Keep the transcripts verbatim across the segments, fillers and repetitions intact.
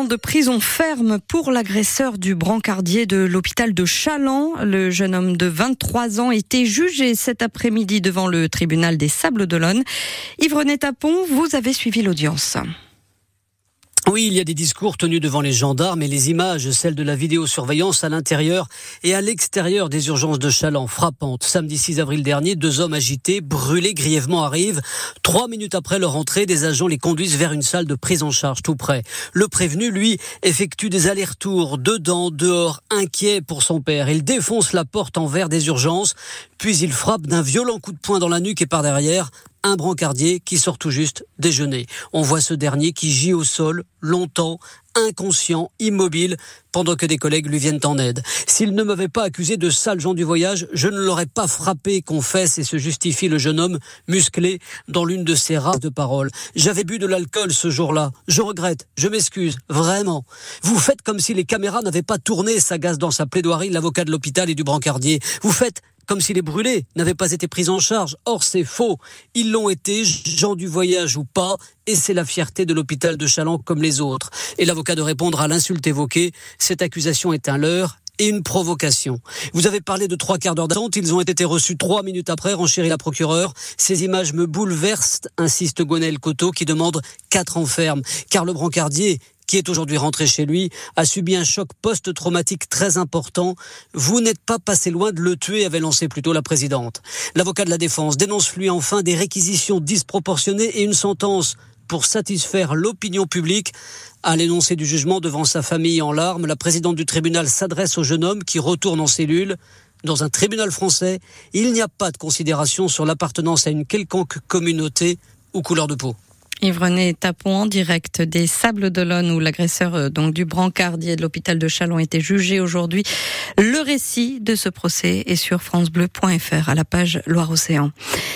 de prison ferme pour l'agresseur du brancardier de l'hôpital de Challans. Le jeune homme de vingt-trois ans était jugé cet après-midi devant le tribunal des Sables-d'Olonne. Yves-René Tapon, vous avez suivi l'audience. Oui, il y a des discours tenus devant les gendarmes et les images, celles de la vidéosurveillance à l'intérieur et à l'extérieur des urgences de Challans, frappantes. Samedi six avril dernier, deux hommes agités, brûlés grièvement arrivent. Trois minutes après leur entrée, des agents les conduisent vers une salle de prise en charge tout près. Le prévenu, lui, effectue des allers-retours, dedans, dehors, inquiet pour son père. Il défonce la porte en verre des urgences, puis il frappe d'un violent coup de poing dans la nuque et par derrière un brancardier qui sort tout juste déjeuner. On voit ce dernier qui gît au sol, longtemps, inconscient, immobile, pendant que des collègues lui viennent en aide. S'il ne m'avait pas accusé de sale gens du voyage, je ne l'aurais pas frappé, confesse et se justifie le jeune homme musclé dans l'une de ses rares de paroles. J'avais bu de l'alcool ce jour-là. Je regrette, je m'excuse, vraiment. Vous faites comme si les caméras n'avaient pas tourné, s'agace dans sa plaidoirie l'avocat de l'hôpital et du brancardier. Vous faites comme si les brûlés n'avaient pas été pris en charge. Or, c'est faux. Ils l'ont été, gens du voyage ou pas, et c'est la fierté de l'hôpital de Challans comme les autres. Et l'avocat de répondre à l'insulte évoquée, cette accusation est un leurre et une provocation. Vous avez parlé de trois quarts d'heure d'attente, ils ont été reçus trois minutes après, renchérit la procureure. Ces images me bouleversent, insiste Gwenaël Coteau, qui demande quatre ans ferme. Car le brancardier, qui est aujourd'hui rentré chez lui, a subi un choc post-traumatique très important. Vous n'êtes pas passé loin de le tuer, avait lancé plutôt la présidente. L'avocat de la défense dénonce lui enfin des réquisitions disproportionnées et une sentence pour satisfaire l'opinion publique. À l'énoncé du jugement devant sa famille en larmes, la présidente du tribunal s'adresse au jeune homme qui retourne en cellule. Dans un tribunal français, il n'y a pas de considération sur l'appartenance à une quelconque communauté ou couleur de peau. Yves-René Tapon en direct des Sables-d'Olonne où l'agresseur donc du brancardier de l'hôpital de Challans était jugé aujourd'hui. Le récit de ce procès est sur francebleu point f r à la page Loire-Océan.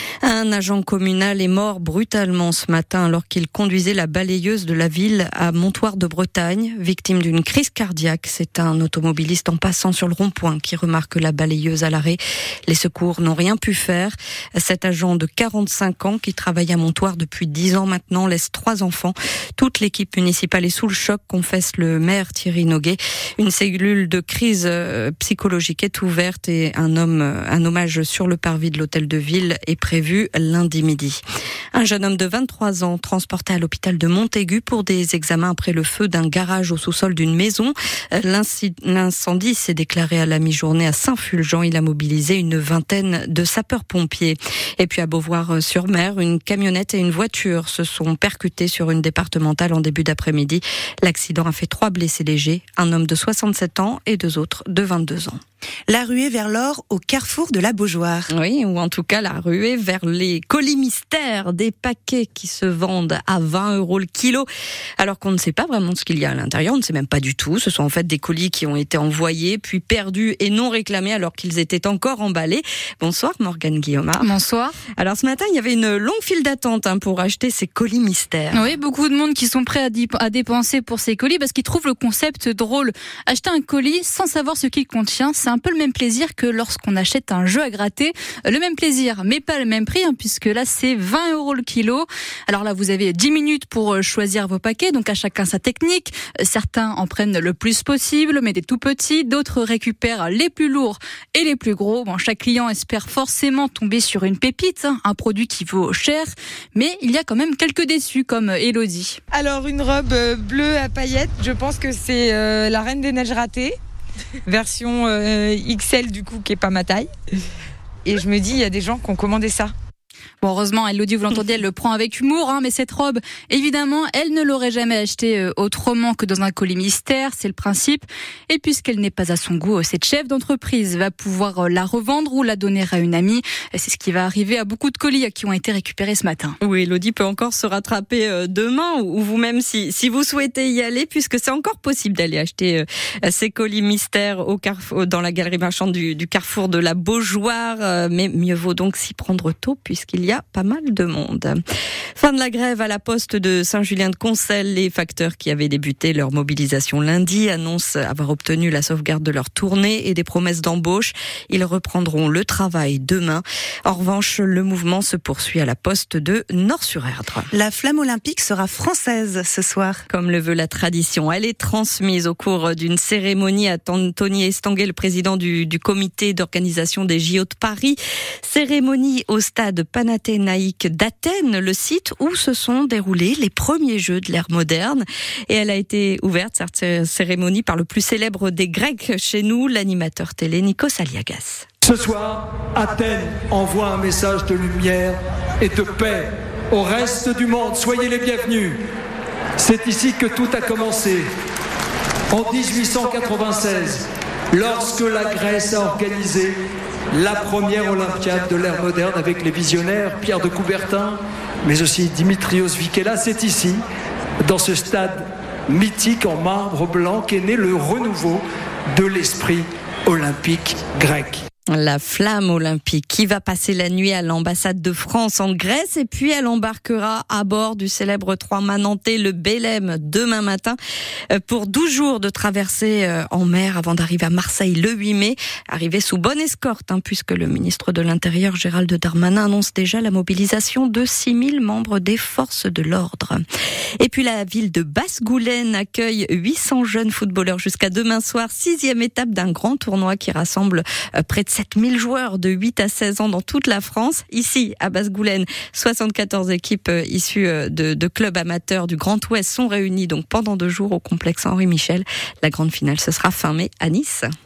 Un agent communal est mort brutalement ce matin alors qu'il conduisait la balayeuse de la ville à Montoire de Bretagne, victime d'une crise cardiaque. C'est un automobiliste en passant sur le rond-point qui remarque la balayeuse à l'arrêt. Les secours n'ont rien pu faire. Cet agent de quarante-cinq ans qui travaille à Montoire depuis dix ans maintenant laisse trois enfants. Toute l'équipe municipale est sous le choc, confesse le maire Thierry Noguet. Une cellule de crise psychologique est ouverte et un homme, un hommage sur le parvis de l'hôtel de ville est prévu lundi midi. Un jeune homme de vingt-trois ans transporté à l'hôpital de Montaigu pour des examens après le feu d'un garage au sous-sol d'une maison. L'incendie s'est déclaré à la mi-journée à Saint-Fulgent. Il a mobilisé une vingtaine de sapeurs-pompiers. Et puis à Beauvoir-sur-Mer, une camionnette et une voiture se sont percutés sur une départementale en début d'après-midi. L'accident a fait trois blessés légers, un homme de soixante-sept ans et deux autres de vingt-deux ans. La ruée vers l'or au carrefour de la Beaujoire. Oui, ou en tout cas la ruée vers les colis mystères, des paquets qui se vendent à vingt euros le kilo, alors qu'on ne sait pas vraiment ce qu'il y a à l'intérieur, on ne sait même pas du tout. Ce sont en fait des colis qui ont été envoyés, puis perdus et non réclamés alors qu'ils étaient encore emballés. Bonsoir Morgane Guillaumard. Bonsoir. Alors ce matin, il y avait une longue file d'attente hein, pour acheter ces colis mystères. Oui, beaucoup de monde qui sont prêts à, dip- à dépenser pour ces colis parce qu'ils trouvent le concept drôle. Acheter un colis sans savoir ce qu'il contient, c'est un peu le même plaisir que lorsqu'on achète un jeu à gratter. Le même plaisir, mais pas le même prix, hein, puisque là, c'est vingt euros le kilo. Alors là, vous avez dix minutes pour choisir vos paquets, donc à chacun sa technique. Certains en prennent le plus possible, mais des tout petits. D'autres récupèrent les plus lourds et les plus gros. Bon, chaque client espère forcément tomber sur une pépite, hein, un produit qui vaut cher, mais il y a quand même quelques déçus, comme Elodie. Alors, une robe bleue à paillettes, je pense que c'est euh, la Reine des Neiges ratée. Version euh, X L du coup qui est pas ma taille et je me dis il y a des gens qui ont commandé ça. Bon, heureusement, Elodie, vous l'entendez, elle le prend avec humour, hein, mais cette robe, évidemment, elle ne l'aurait jamais achetée euh, autrement que dans un colis mystère, c'est le principe. Et puisqu'elle n'est pas à son goût, cette chef d'entreprise va pouvoir euh, la revendre ou la donner à une amie. C'est ce qui va arriver à beaucoup de colis qui ont été récupérés ce matin. Oui, Elodie peut encore se rattraper euh, demain ou vous-même si, si vous souhaitez y aller, puisque c'est encore possible d'aller acheter euh, ces colis mystères au carrefour, dans la galerie marchande du, du carrefour de la Beaujoire. Euh, mais mieux vaut donc s'y prendre tôt, puisqu'il qu'il y a pas mal de monde. Fin de la grève à la poste de Saint-Julien-de-Concelles. Les facteurs qui avaient débuté leur mobilisation lundi annoncent avoir obtenu la sauvegarde de leur tournée et des promesses d'embauche. Ils reprendront le travail demain. En revanche, le mouvement se poursuit à la poste de Nord-sur-Erdre. La flamme olympique sera française ce soir. Comme le veut la tradition, elle est transmise au cours d'une cérémonie à Tony Estanguet, le président du, du comité d'organisation des J O de Paris. Cérémonie au stade panathénaïque d'Athènes, le site où se sont déroulés les premiers Jeux de l'ère moderne. Et elle a été ouverte, cette cérémonie, par le plus célèbre des Grecs chez nous, l'animateur télé Nikos Aliagas. Ce soir, Athènes envoie un message de lumière et de paix au reste du monde. Soyez les bienvenus. C'est ici que tout a commencé. En dix-huit cent quatre-vingt-seize, lorsque la Grèce a organisé la première Olympiade de l'ère moderne avec les visionnaires Pierre de Coubertin, mais aussi Dimitrios Vikela, c'est ici, dans ce stade mythique en marbre blanc, qu'est né le renouveau de l'esprit olympique grec. La flamme olympique qui va passer la nuit à l'ambassade de France en Grèce et puis elle embarquera à bord du célèbre trois-mâts nantais, le Belém, demain matin pour douze jours de traversée en mer avant d'arriver à Marseille le huit mai. Arrivée sous bonne escorte hein, puisque le ministre de l'Intérieur Gérald Darmanin annonce déjà la mobilisation de six mille membres des forces de l'ordre. Et puis la ville de Basse-Goulaine accueille huit cents jeunes footballeurs jusqu'à demain soir. Sixième étape d'un grand tournoi qui rassemble près de sept mille joueurs de huit à seize ans dans toute la France. Ici, à Basse-Goulaine, soixante-quatorze équipes issues de, de clubs amateurs du Grand Ouest sont réunies donc pendant deux jours au complexe Henri Michel. La grande finale, ce sera fin mai à Nice.